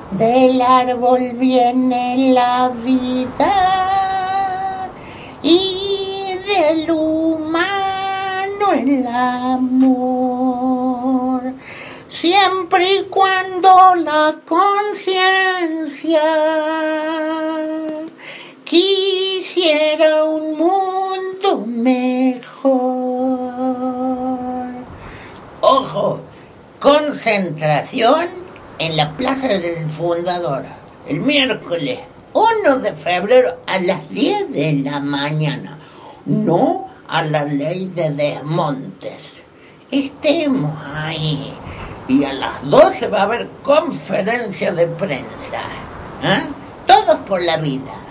Del árbol viene la vida y del humano el amor. Siempre y cuando la conciencia quisiera un mundo mejor. Ojo, concentración en la Plaza del Fundador, el miércoles 1 de febrero a las 10 de la mañana. No a la ley de Desmontes. Estemos ahí. Y a las 12 va a haber conferencia de prensa. ¿Eh? Todos por la vida.